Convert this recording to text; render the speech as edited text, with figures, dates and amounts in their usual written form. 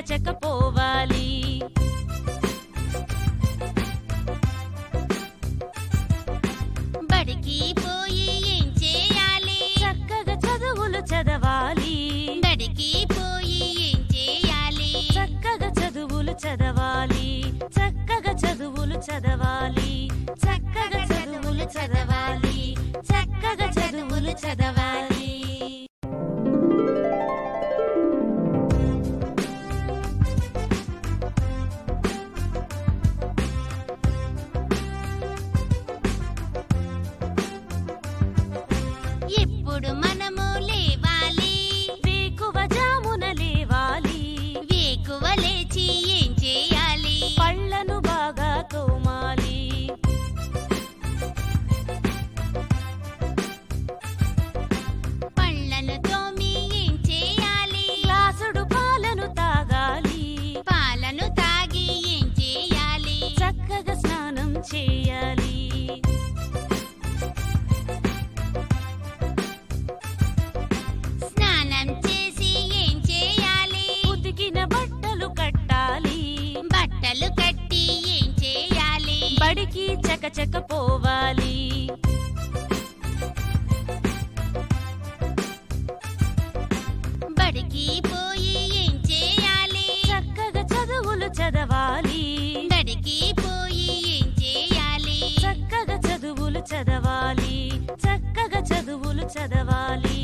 చక పోవాలి. బడికి పోయి ఏం చేయాలి? చక్కగా చదువులు చదవాలి. బడికి పోయి ఏం చేయాలి? చక్కగా చదువులు చదవాలి. చక్కగా చదువులు చదవాలి. చక్కగా చదువులు చదవాలి. చక్కగా చదువులు చదవాలి. ఇప్పుడు మనము లేవాలి. వేకువ జామున లేవాలి. వేకువ లేచి ఏం చేయాలి? పళ్ళను బాగా తోమాలి. పళ్ళను తోమి ఏం చేయాలి? గ్లాసుడు పాలను తాగాలి. పాలను తాగి ఏం చేయాలి? చక్కగా స్నానం చేయాలి. స్నానం చేసి ఏం చేయాలి? ఉతికిన బట్టలు కట్టాలి. బట్టలు కట్టి ఏం చేయాలి? బడికి చకచక పోవాలి. బడికి పోయి ఏం చేయాలి? చక్కగా చదువులు చదవాలి. బడికి పోయి ఏం చేయాలి? చక్కగా చదువులు చదవాలి. చక్కగా చదువులు చదవాలి.